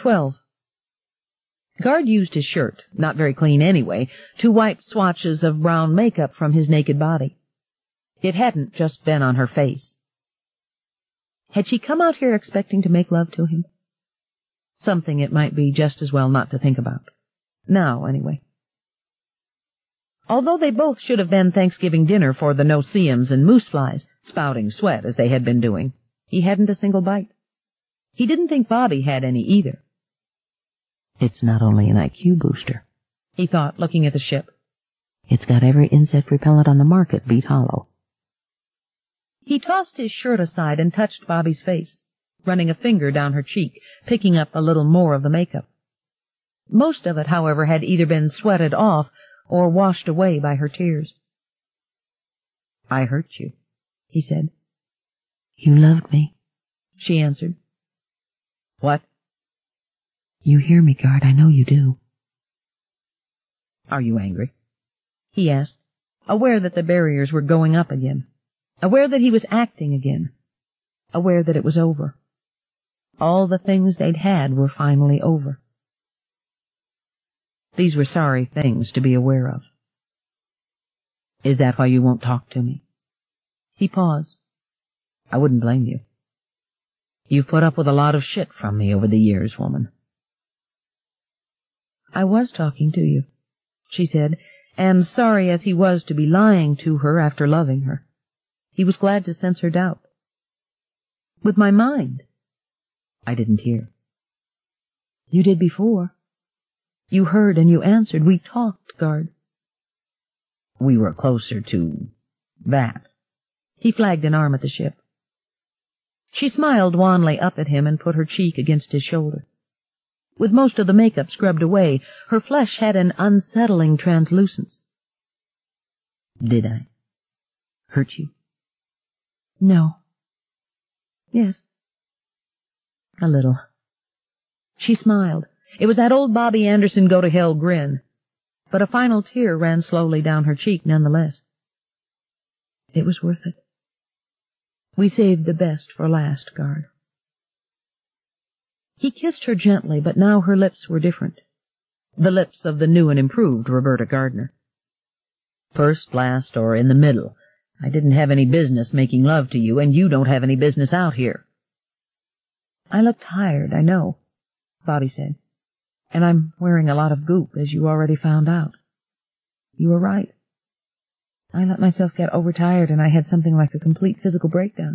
12. Guard used his shirt, not very clean anyway, to wipe swatches of brown makeup from his naked body. It hadn't just been on her face. Had she come out here expecting to make love to him? Something it might be just as well not to think about. Now, anyway. Although they both should have been Thanksgiving dinner for the no-see-ums and moose-flies, spouting sweat as they had been doing, he hadn't a single bite. He didn't think Bobby had any either. It's not only an IQ booster, he thought, looking at the ship. It's got every insect repellent on the market beat hollow. He tossed his shirt aside and touched Bobby's face, running a finger down her cheek, picking up a little more of the makeup. Most of it, however, had either been sweated off or washed away by her tears. I hurt you, he said. You loved me, she answered. What? You hear me, Guard, I know you do. Are you angry? He asked, aware that the barriers were going up again, aware that he was acting again, aware that it was over. All the things they'd had were finally over. These were sorry things to be aware of. Is that why you won't talk to me? He paused. I wouldn't blame you. You've put up with a lot of shit from me over the years, woman. I was talking to you, she said, and sorry as he was to be lying to her after loving her, he was glad to sense her doubt. With my mind. I didn't hear. You did before. You heard and you answered. We talked, Guard. We were closer to that. He flagged an arm at the ship. She smiled wanly up at him and put her cheek against his shoulder. With most of the makeup scrubbed away, her flesh had an unsettling translucence. Did I hurt you? No. Yes. A little. She smiled. It was that old Bobby Anderson go-to-hell grin, but a final tear ran slowly down her cheek nonetheless. It was worth it. We saved the best for last, Guard. He kissed her gently, but now her lips were different. The lips of the new and improved Roberta Gardner. First, last, or in the middle. I didn't have any business making love to you, and you don't have any business out here. I look tired, I know, Bobby said. And I'm wearing a lot of goop, as you already found out. You were right. I let myself get overtired, and I had something like a complete physical breakdown.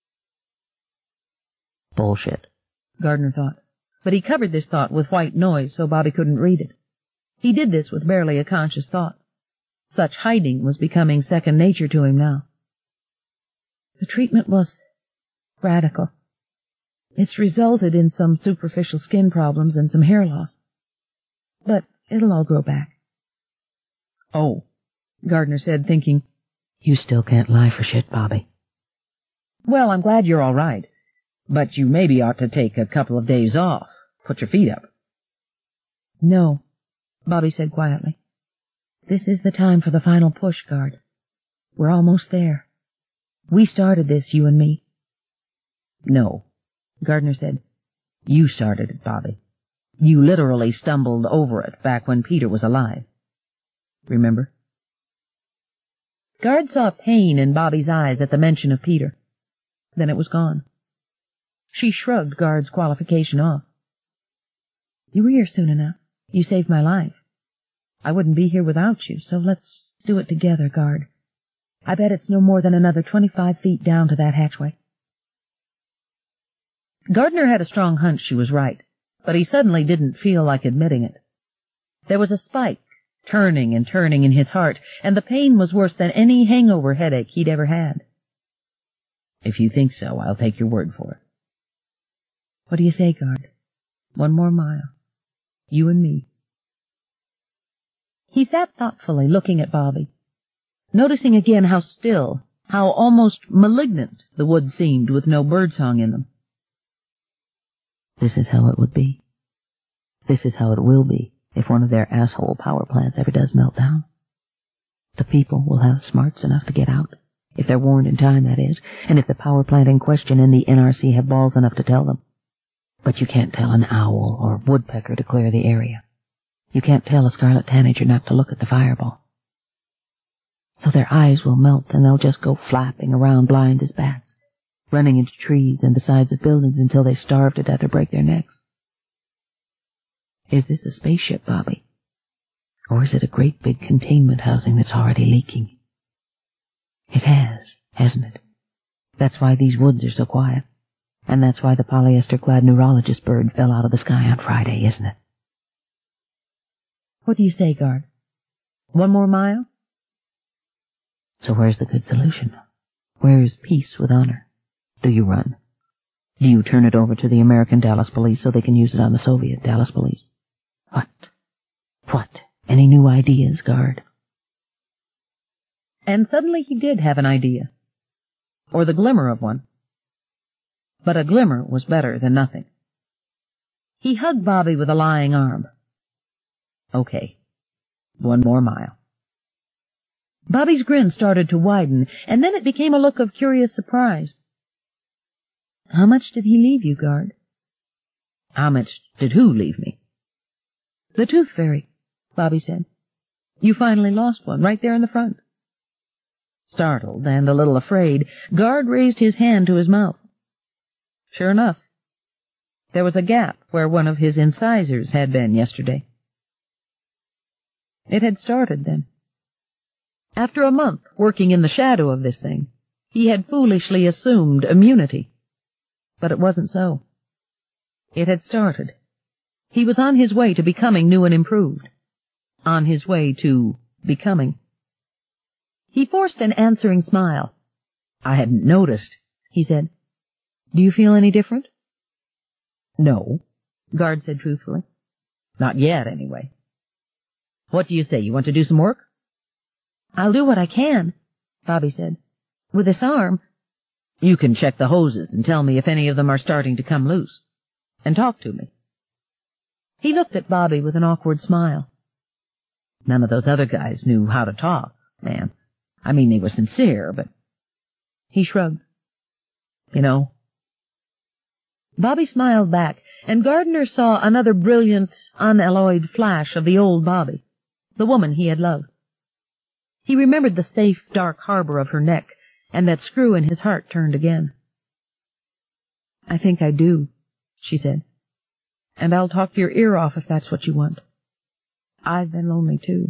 Bullshit, Gardner thought, but he covered this thought with white noise so Bobby couldn't read it. He did this with barely a conscious thought. Such hiding was becoming second nature to him now. The treatment was radical. It's resulted in some superficial skin problems and some hair loss. But it'll all grow back. Oh, Gardner said, thinking, you still can't lie for shit, Bobby. Well, I'm glad you're all right, but you maybe ought to take a couple of days off. Put your feet up. No, Bobby said quietly. This is the time for the final push, Guard. We're almost there. We started this, you and me. No, Gardner said. You started it, Bobby. You literally stumbled over it back when Peter was alive. Remember? Guard saw pain in Bobby's eyes at the mention of Peter. Then it was gone. She shrugged Guard's qualification off. You were here soon enough. You saved my life. I wouldn't be here without you, so let's do it together, Guard. I bet it's no more than another 25 feet down to that hatchway. Gardner had a strong hunch she was right, but he suddenly didn't feel like admitting it. There was a spike, turning and turning in his heart, and the pain was worse than any hangover headache he'd ever had. If you think so, I'll take your word for it. What do you say, Guard? 1 more mile. You and me. He sat thoughtfully looking at Bobby, noticing again how still, how almost malignant the woods seemed with no birdsong in them. This is how it would be. This is how it will be if one of their asshole power plants ever does melt down. The people will have smarts enough to get out, if they're warned in time, that is, and if the power plant in question and the NRC have balls enough to tell them. But you can't tell an owl or woodpecker to clear the area. You can't tell a scarlet tanager not to look at the fireball. So their eyes will melt and they'll just go flapping around blind as bats, running into trees and the sides of buildings until they starve to death or break their necks. Is this a spaceship, Bobby? Or is it a great big containment housing that's already leaking? It has, hasn't it? That's why these woods are so quiet. And that's why the polyester-clad neurologist bird fell out of the sky on Friday, isn't it? What do you say, Guard? 1 more mile? So where's the good solution? Where's peace with honor? Do you run? Do you turn it over to the American Dallas Police so they can use it on the Soviet Dallas Police? What? What? Any new ideas, Guard? And suddenly he did have an idea. Or the glimmer of one. But a glimmer was better than nothing. He hugged Bobby with a lying arm. Okay, 1 more mile. Bobby's grin started to widen, and then it became a look of curious surprise. How much did he leave you, Guard? How much did who leave me? The Tooth Fairy, Bobby said. You finally lost one, right there in the front. Startled and a little afraid, Guard raised his hand to his mouth. Sure enough, there was a gap where one of his incisors had been yesterday. It had started then. After a month working in the shadow of this thing, he had foolishly assumed immunity. But it wasn't so. It had started. He was on his way to becoming new and improved. On his way to becoming. He forced an answering smile. I hadn't noticed, he said. Do you feel any different? No, Guard said truthfully. Not yet, anyway. What do you say? You want to do some work? I'll do what I can, Bobby said. With this arm. You can check the hoses and tell me if any of them are starting to come loose. And talk to me. He looked at Bobby with an awkward smile. None of those other guys knew how to talk, man. I mean, they were sincere, but... He shrugged. You know... Bobby smiled back, and Gardner saw another brilliant, unalloyed flash of the old Bobby, the woman he had loved. He remembered the safe, dark harbor of her neck, and that screw in his heart turned again. I think I do, she said, and I'll talk your ear off if that's what you want. I've been lonely, too.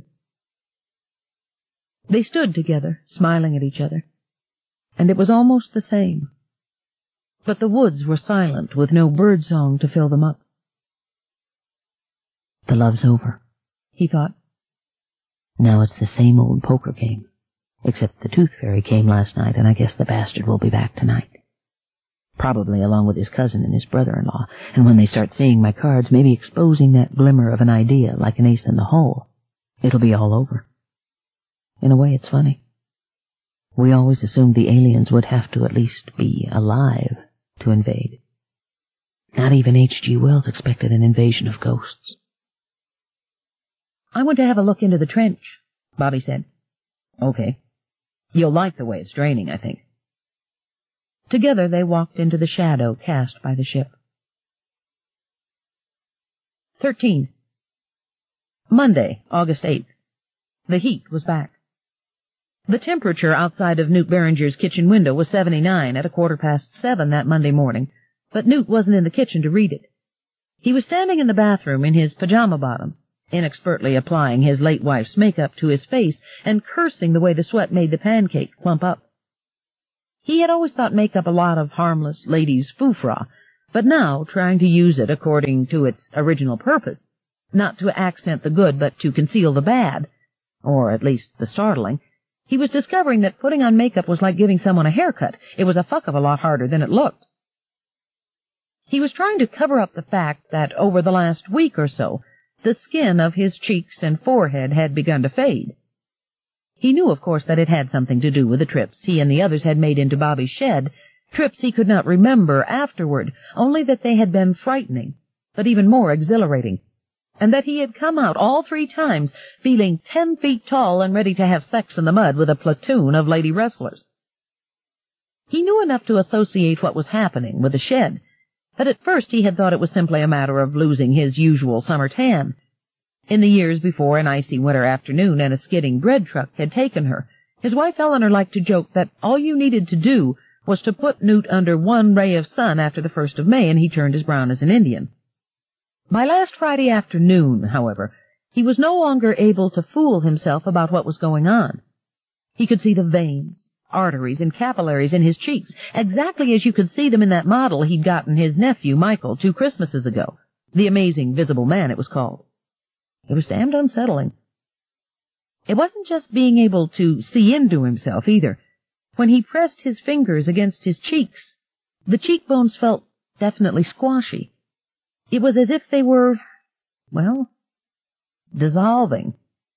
They stood together, smiling at each other, and it was almost the same. But the woods were silent, with no birdsong to fill them up. The love's over, he thought. Now it's the same old poker game, except the Tooth Fairy came last night, and I guess the bastard will be back tonight. Probably along with his cousin and his brother-in-law, and when they start seeing my cards, maybe exposing that glimmer of an idea like an ace in the hole, it'll be all over. In a way, it's funny. We always assumed the aliens would have to at least be alive to invade. Not even H.G. Wells expected an invasion of ghosts. I want to have a look into the trench, Bobby said. Okay. You'll like the way it's draining, I think. Together they walked into the shadow cast by the ship. 13. Monday, August 8th. The heat was back. The temperature outside of Newt Beringer's kitchen window was 79 at 7:15 that Monday morning, but Newt wasn't in the kitchen to read it. He was standing in the bathroom in his pajama bottoms, inexpertly applying his late wife's makeup to his face and cursing the way the sweat made the pancake clump up. He had always thought makeup a lot of harmless ladies' foofra, but now, trying to use it according to its original purpose, not to accent the good but to conceal the bad, or at least the startling, he was discovering that putting on makeup was like giving someone a haircut. It was a fuck of a lot harder than it looked. He was trying to cover up the fact that over the last week or so, the skin of his cheeks and forehead had begun to fade. He knew, of course, that it had something to do with the trips he and the others had made into Bobby's shed, trips he could not remember afterward, only that they had been frightening, but even more exhilarating, and that he had come out all 3 times feeling 10 feet tall and ready to have sex in the mud with a platoon of lady wrestlers. He knew enough to associate what was happening with the shed, but at first he had thought it was simply a matter of losing his usual summer tan. In the years before, an icy winter afternoon and a skidding bread truck had taken her, his wife Eleanor liked to joke that all you needed to do was to put Newt under one ray of sun after the 1st of May, and he turned as brown as an Indian. By last Friday afternoon, however, he was no longer able to fool himself about what was going on. He could see the veins, arteries, and capillaries in his cheeks, exactly as you could see them in that model he'd gotten his nephew, Michael, 2 Christmases ago. The Amazing Visible Man, it was called. It was damned unsettling. It wasn't just being able to see into himself, either. When he pressed his fingers against his cheeks, the cheekbones felt definitely squashy. It was as if they were, well, dissolving.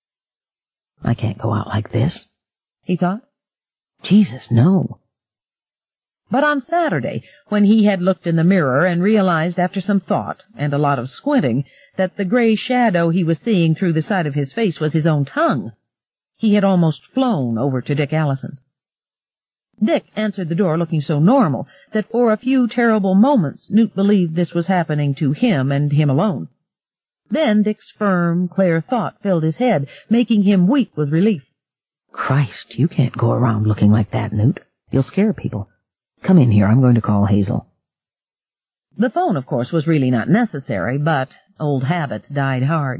I can't go out like this, he thought. Jesus, no. But on Saturday, when he had looked in the mirror and realized after some thought and a lot of squinting that the gray shadow he was seeing through the side of his face was his own tongue, he had almost flown over to Dick Allison's. Dick answered the door looking so normal that for a few terrible moments Newt believed this was happening to him and him alone. Then Dick's firm, clear thought filled his head, making him weep with relief. Christ, you can't go around looking like that, Newt. You'll scare people. Come in here, I'm going to call Hazel. The phone, of course, was really not necessary, but old habits died hard.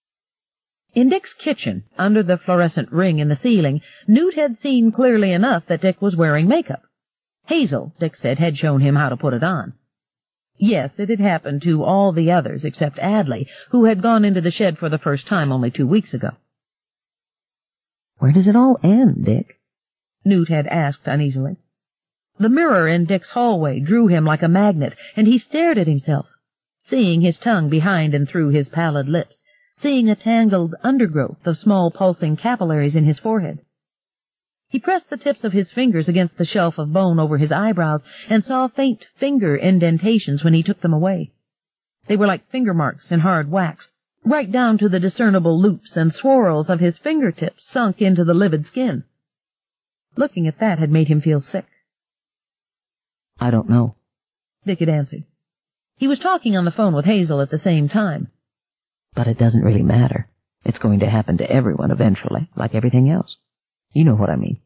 In Dick's kitchen, under the fluorescent ring in the ceiling, Newt had seen clearly enough that Dick was wearing makeup. Hazel, Dick said, had shown him how to put it on. Yes, it had happened to all the others except Adley, who had gone into the shed for the first time only 2 weeks ago. Where does it all end, Dick? Newt had asked uneasily. The mirror in Dick's hallway drew him like a magnet, and he stared at himself, seeing his tongue behind and through his pallid lips, seeing a tangled undergrowth of small pulsing capillaries in his forehead. He pressed the tips of his fingers against the shelf of bone over his eyebrows and saw faint finger indentations when he took them away. They were like finger marks in hard wax, right down to the discernible loops and swirls of his fingertips sunk into the livid skin. Looking at that had made him feel sick. I don't know, Dick had answered. He was talking on the phone with Hazel at the same time. But it doesn't really matter. It's going to happen to everyone eventually, like everything else. You know what I mean.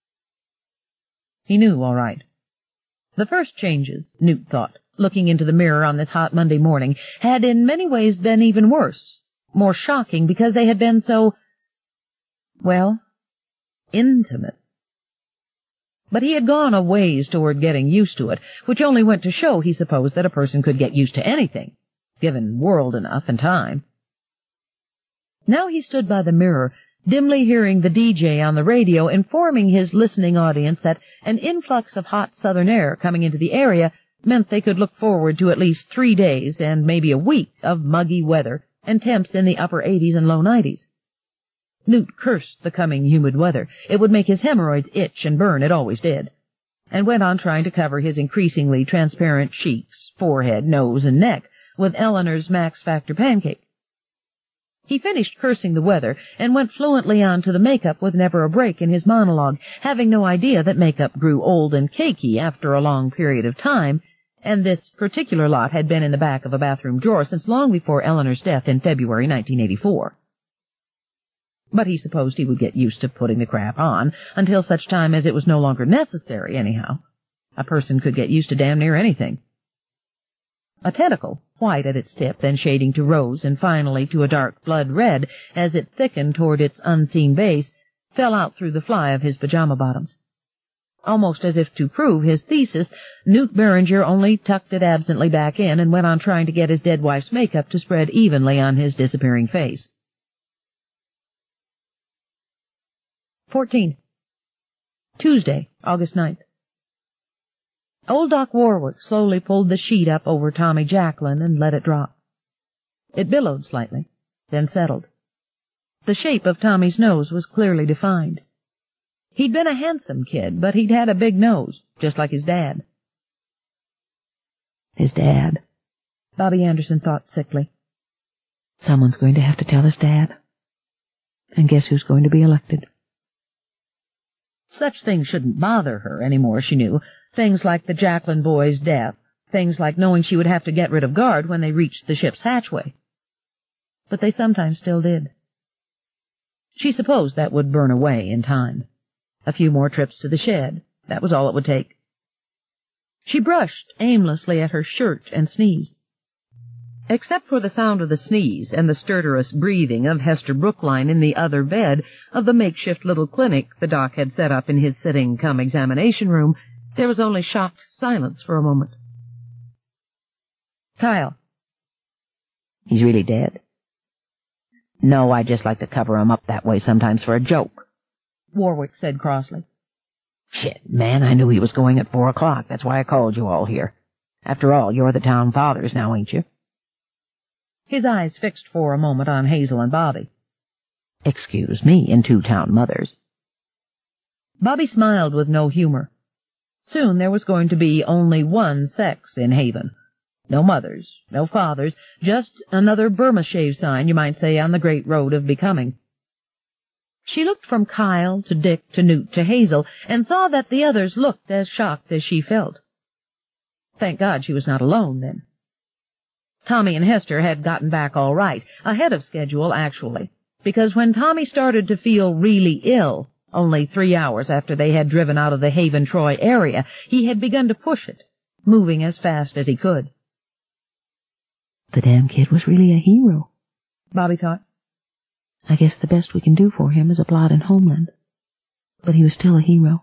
He knew, all right. The first changes, Newt thought, looking into the mirror on this hot Monday morning, had in many ways been even worse, more shocking, because they had been so, well, intimate. But he had gone a ways toward getting used to it, which only went to show, he supposed, that a person could get used to anything, given world enough and time. Now he stood by the mirror, dimly hearing the DJ on the radio informing his listening audience that an influx of hot southern air coming into the area meant they could look forward to at least 3 days and maybe a week of muggy weather and temps in the upper 80s and low 90s. Newt cursed the coming humid weather. It would make his hemorrhoids itch and burn, it always did, and went on trying to cover his increasingly transparent cheeks, forehead, nose, and neck with Eleanor's Max Factor pancake. He finished cursing the weather and went fluently on to the makeup with never a break in his monologue, having no idea that makeup grew old and cakey after a long period of time, and this particular lot had been in the back of a bathroom drawer since long before Eleanor's death in February 1984. But he supposed he would get used to putting the crap on until such time as it was no longer necessary, anyhow. A person could get used to damn near anything. A tentacle, white at its tip, then shading to rose, and finally to a dark blood red as it thickened toward its unseen base, fell out through the fly of his pajama bottoms. Almost as if to prove his thesis, Newt Beringer only tucked it absently back in and went on trying to get his dead wife's makeup to spread evenly on his disappearing face. 14. Tuesday, August 9th. Old Doc Warwick slowly pulled the sheet up over Tommy Jacklin and let it drop. It billowed slightly, then settled. The shape of Tommy's nose was clearly defined. He'd been a handsome kid, but he'd had a big nose, just like his dad. His dad, Bobby Anderson thought sickly. Someone's going to have to tell his dad. And guess who's going to be elected? Such things shouldn't bother her anymore, she knew. Things like the Jacklin boy's death, Things like knowing she would have to get rid of guard when they reached the ship's hatchway. But they sometimes still did. She supposed that would burn away in time. A few more trips to the shed, that was all it would take. She brushed aimlessly at her shirt and sneezed. Except for the sound of the sneeze and the stertorous breathing of Hester Brookline in the other bed of the makeshift little clinic the doc had set up in his sitting-cum-examination room, there was only shocked silence for a moment. Kyle. He's really dead? No, I just like to cover him up that way sometimes for a joke, Warwick said crossly. Shit, man, I knew he was going at 4 o'clock. That's why I called you all here. After all, you're the town fathers now, ain't you? His eyes fixed for a moment on Hazel and Bobby. Excuse me, and 2 town mothers. Bobby smiled with no humor. Soon there was going to be only one sex in Haven. No mothers, no fathers, just another Burma shave sign, you might say, on the great road of becoming. She looked from Kyle to Dick to Newt to Hazel, and saw that the others looked as shocked as she felt. Thank God she was not alone, then. Tommy and Hester had gotten back all right, ahead of schedule, actually, because when Tommy started to feel really ill, only 3 hours after they had driven out of the Haven-Troy area, he had begun to push it, moving as fast as he could. The damn kid was really a hero, Bobby thought. I guess the best we can do for him is a plot in Homeland. But he was still a hero.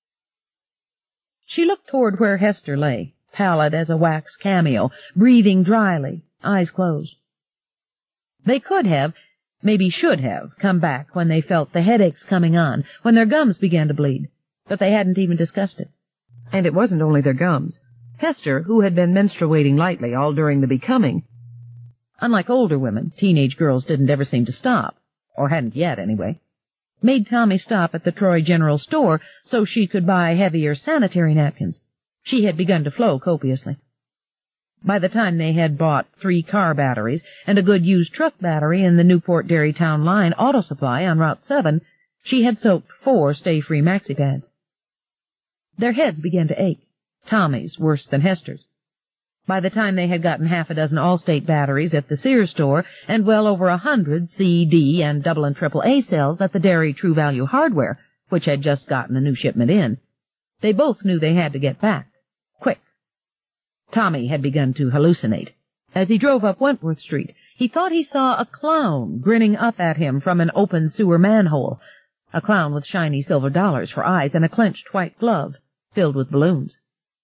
She looked toward where Hester lay, pallid as a wax cameo, breathing dryly, eyes closed. They could have, maybe should have, come back when they felt the headaches coming on, when their gums began to bleed, but they hadn't even discussed it. And it wasn't only their gums. Hester, who had been menstruating lightly all during the becoming. Unlike older women, teenage girls didn't ever seem to stop, or hadn't yet anyway. Made Tommy stop at the Troy General Store so she could buy heavier sanitary napkins. She had begun to flow copiously. By the time they had bought 3 car batteries and a good used truck battery in the Newport Dairy Town Line auto supply on Route 7, she had soaked 4 stay-free maxi pads. Their heads began to ache, Tommy's worse than Hester's. By the time they had gotten half a dozen Allstate batteries at the Sears store and well over 100 C, D, and double and triple A cells at the Dairy True Value Hardware, which had just gotten a new shipment in, they both knew they had to get back. Quick. Tommy had begun to hallucinate. As he drove up Wentworth Street, he thought he saw a clown grinning up at him from an open sewer manhole, a clown with shiny silver dollars for eyes and a clenched white glove filled with balloons.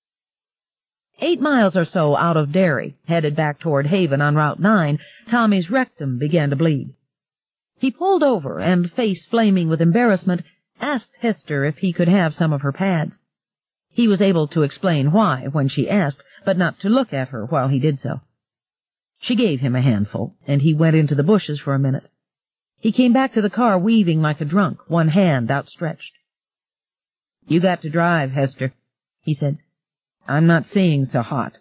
8 miles or so out of Derry, headed back toward Haven on Route 9, Tommy's rectum began to bleed. He pulled over and, face flaming with embarrassment, asked Hester if he could have some of her pads. He was able to explain why when she asked, but not to look at her while he did so. She gave him a handful, and he went into the bushes for a minute. He came back to the car weaving like a drunk, one hand outstretched. "You got to drive, Hester," he said. "I'm not seeing so hot."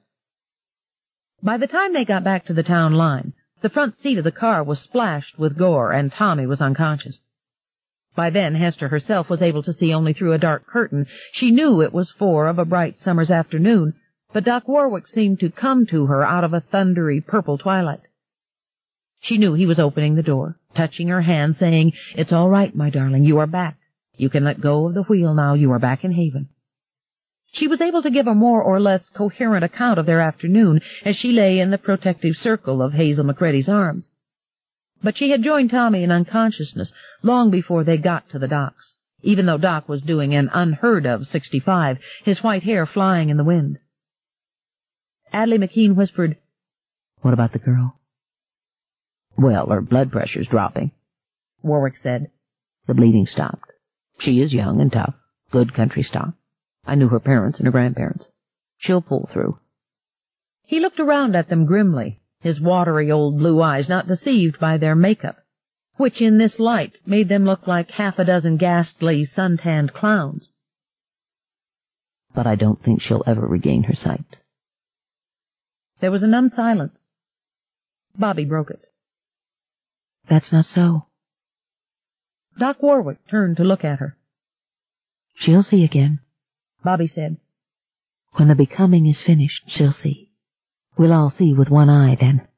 By the time they got back to the town line, the front seat of the car was splashed with gore, and Tommy was unconscious. By then Hester herself was able to see only through a dark curtain. She knew it was 4 of a bright summer's afternoon, but Doc Warwick seemed to come to her out of a thundery purple twilight. She knew he was opening the door, touching her hand, saying, "It's all right, my darling, you are back. You can let go of the wheel now, you are back in Haven." She was able to give a more or less coherent account of their afternoon as she lay in the protective circle of Hazel McCready's arms. But she had joined Tommy in unconsciousness long before they got to the docks, even though Doc was doing an unheard-of 65, his white hair flying in the wind. Adley McKean whispered, "What about the girl?" "Well, her blood pressure's dropping," Warwick said. "The bleeding stopped. She is young and tough, good country stock. I knew her parents and her grandparents. She'll pull through." He looked around at them grimly, his watery old blue eyes not deceived by their makeup, which in this light made them look like half a dozen ghastly, sun-tanned clowns. "But I don't think she'll ever regain her sight." There was a numb silence. Bobby broke it. "That's not so." Doc Warwick turned to look at her. "She'll see again," Bobby said. When the becoming is finished, she'll see. We'll all see with one eye then.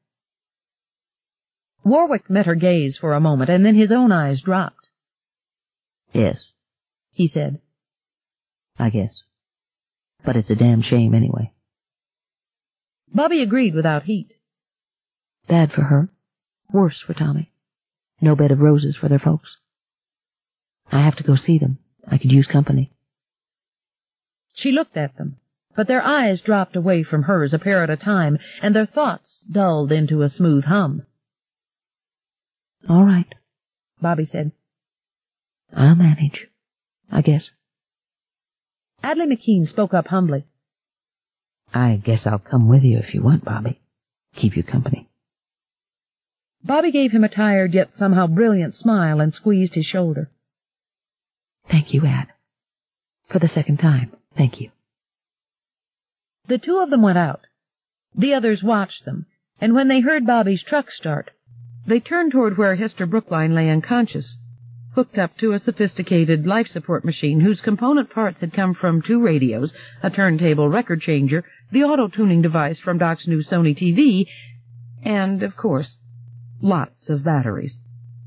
Warwick met her gaze for a moment, and then his own eyes dropped. Yes, he said. I guess. But it's a damn shame anyway. Bobby agreed without heat. Bad for her. Worse for Tommy. No bed of roses for their folks. I have to go see them. I could use company. She looked at them, but their eyes dropped away from hers a pair at a time, and their thoughts dulled into a smooth hum. All right, Bobby said. I'll manage, I guess. Adlai McKean spoke up humbly. I guess I'll come with you if you want, Bobby. Keep you company. Bobby gave him a tired yet somehow brilliant smile and squeezed his shoulder. Thank you, Ad. For the second time, thank you. The two of them went out. The others watched them, and when they heard Bobby's truck start, they turned toward where Hester Brookline lay unconscious, hooked up to a sophisticated life support machine whose component parts had come from 2 radios, a turntable record changer, the auto-tuning device from Doc's new Sony TV, and, of course, lots of batteries.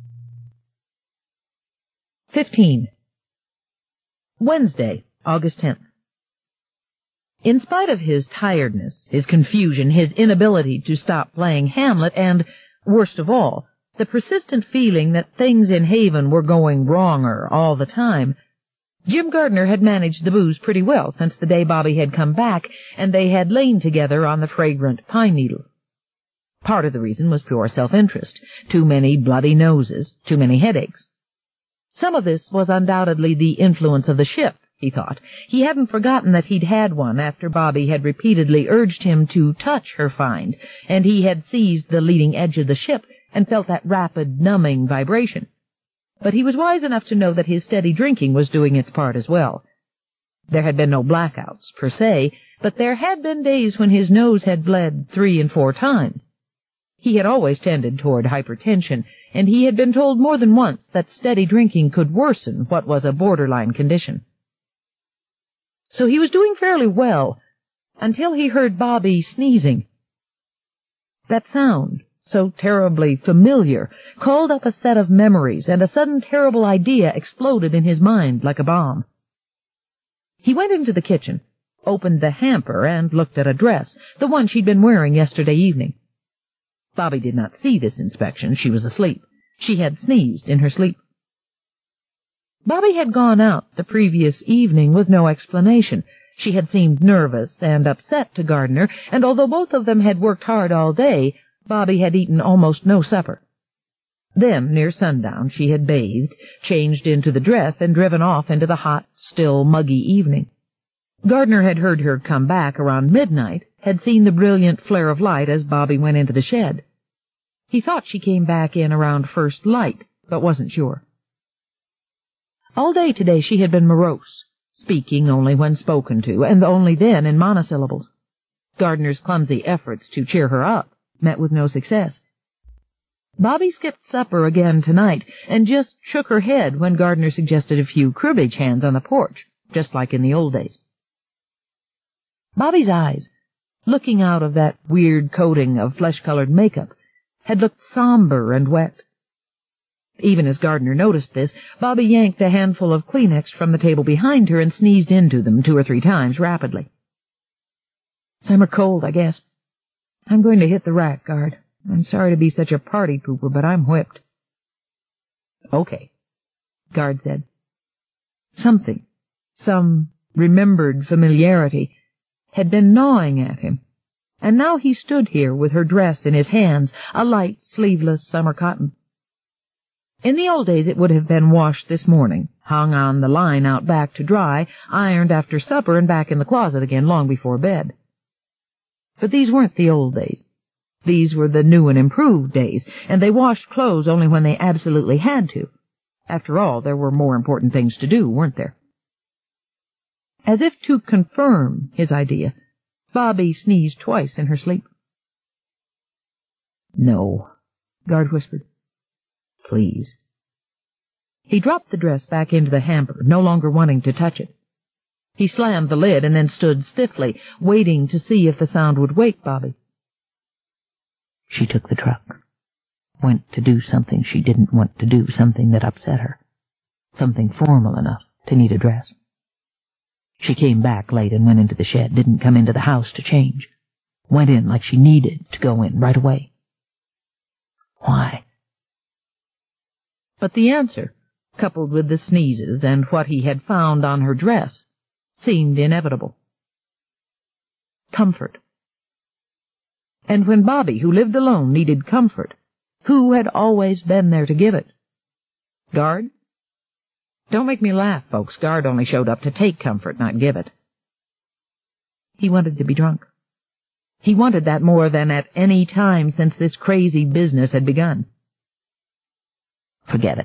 15. Wednesday, August 10th. In spite of his tiredness, his confusion, his inability to stop playing Hamlet, and, worst of all, the persistent feeling that things in Haven were going wronger all the time, Jim Gardner had managed the booze pretty well since the day Bobby had come back and they had lain together on the fragrant pine needles. Part of the reason was pure self-interest. Too many bloody noses, too many headaches. Some of this was undoubtedly the influence of the ship, he thought. He hadn't forgotten that he'd had one after Bobby had repeatedly urged him to touch her find, and he had seized the leading edge of the ship and felt that rapid, numbing vibration. But he was wise enough to know that his steady drinking was doing its part as well. There had been no blackouts, per se, but there had been days when his nose had bled 3 and 4 times. He had always tended toward hypertension, and he had been told more than once that steady drinking could worsen what was a borderline condition. So he was doing fairly well, until he heard Bobby sneezing. That sound, so terribly familiar, called up a set of memories, and a sudden terrible idea exploded in his mind like a bomb. He went into the kitchen, opened the hamper, and looked at a dress, the one she'd been wearing yesterday evening. Bobby did not see this inspection. She was asleep. She had sneezed in her sleep. Bobby had gone out the previous evening with no explanation. She had seemed nervous and upset to Gardner, and although both of them had worked hard all day, Bobby had eaten almost no supper. Then, near sundown, she had bathed, changed into the dress, and driven off into the hot, still, muggy evening. Gardner had heard her come back around midnight, had seen the brilliant flare of light as Bobby went into the shed. He thought she came back in around first light, but wasn't sure. All day today she had been morose, speaking only when spoken to, and only then in monosyllables. Gardner's clumsy efforts to cheer her up met with no success. Bobby skipped supper again tonight, and just shook her head when Gardner suggested a few cribbage hands on the porch, just like in the old days. Bobby's eyes, looking out of that weird coating of flesh-colored makeup, had looked somber and wet. Even as Gardner noticed this, Bobby yanked a handful of Kleenex from the table behind her and sneezed into them 2 or 3 times rapidly. "Summer cold, I guess. I'm going to hit the rack, Guard. I'm sorry to be such a party pooper, but I'm whipped." "Okay," Guard said. Something, some remembered familiarity, had been gnawing at him, and now he stood here with her dress in his hands, a light, sleeveless summer cotton. In the old days it would have been washed this morning, hung on the line out back to dry, ironed after supper, and back in the closet again long before bed. But these weren't the old days. These were the new and improved days, and they washed clothes only when they absolutely had to. After all, there were more important things to do, weren't there? As if to confirm his idea, Bobby sneezed twice in her sleep. "No," Guard whispered. "Please." He dropped the dress back into the hamper, no longer wanting to touch it. He slammed the lid and then stood stiffly, waiting to see if the sound would wake Bobby. She took the truck, went to do something she didn't want to do, something that upset her, something formal enough to need a dress. She came back late and went into the shed, didn't come into the house to change. Went in like she needed to go in right away. Why? But the answer, coupled with the sneezes and what he had found on her dress, seemed inevitable. Comfort. And when Bobby, who lived alone, needed comfort, who had always been there to give it? Guard? Don't make me laugh, folks. Guard only showed up to take comfort, not give it. He wanted to be drunk. He wanted that more than at any time since this crazy business had begun. Forget it.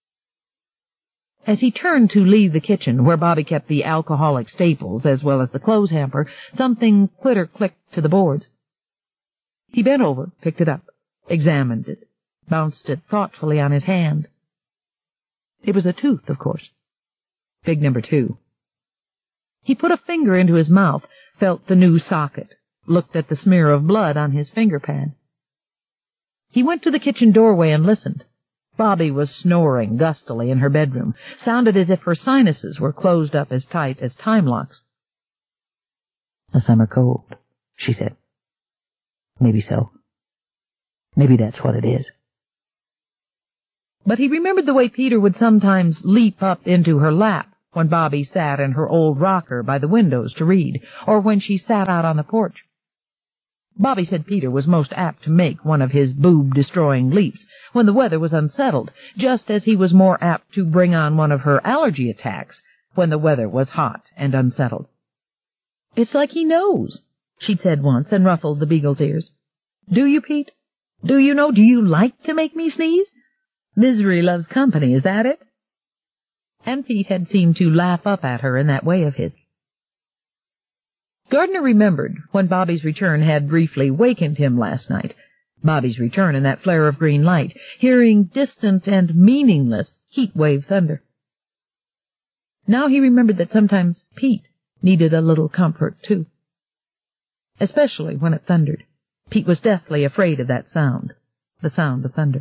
As he turned to leave the kitchen, where Bobby kept the alcoholic staples as well as the clothes hamper, something clitter-clicked to the boards. He bent over, picked it up, examined it, bounced it thoughtfully on his hand. It was a tooth, of course. Big number 2. He put a finger into his mouth, felt the new socket, looked at the smear of blood on his finger pad. He went to the kitchen doorway and listened. Bobby was snoring gustily in her bedroom, sounded as if her sinuses were closed up as tight as time locks. "A summer cold," she said. "Maybe so. Maybe that's what it is." But he remembered the way Peter would sometimes leap up into her lap when Bobby sat in her old rocker by the windows to read, or when she sat out on the porch. Bobby said Peter was most apt to make one of his boob-destroying leaps when the weather was unsettled, just as he was more apt to bring on one of her allergy attacks when the weather was hot and unsettled. "It's like he knows," she'd said once, and ruffled the beagle's ears. "Do you, Pete? Do you know? Do you like to make me sneeze? Misery loves company, is that it?" And Pete had seemed to laugh up at her in that way of his. Gardner remembered when Bobby's return had briefly wakened him last night, Bobby's return in that flare of green light, hearing distant and meaningless heat-wave thunder. Now he remembered that sometimes Pete needed a little comfort, too. Especially when it thundered. Pete was deathly afraid of that sound, the sound of thunder.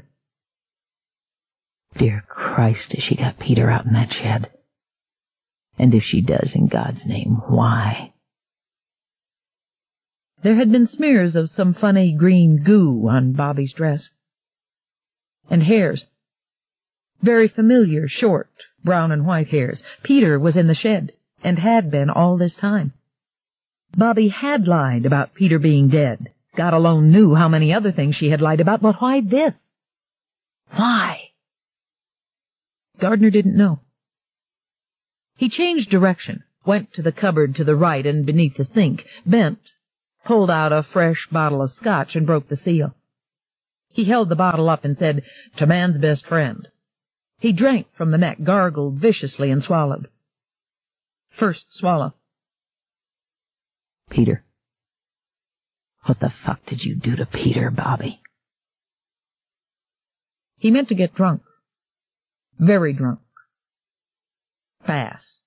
Dear Christ, has she got Peter out in that shed? And if she does, in God's name, why? There had been smears of some funny green goo on Bobby's dress. And hairs. Very familiar, short, brown and white hairs. Peter was in the shed, and had been all this time. Bobby had lied about Peter being dead. God alone knew how many other things she had lied about, but why this? Why? Gardner didn't know. He changed direction, went to the cupboard to the right and beneath the sink, bent, pulled out a fresh bottle of scotch and broke the seal. He held the bottle up and said, "To man's best friend." He drank from the neck, gargled viciously, and swallowed. First swallow. "Peter. What the fuck did you do to Peter, Bobby?" He meant to get drunk. Very drunk. Fast.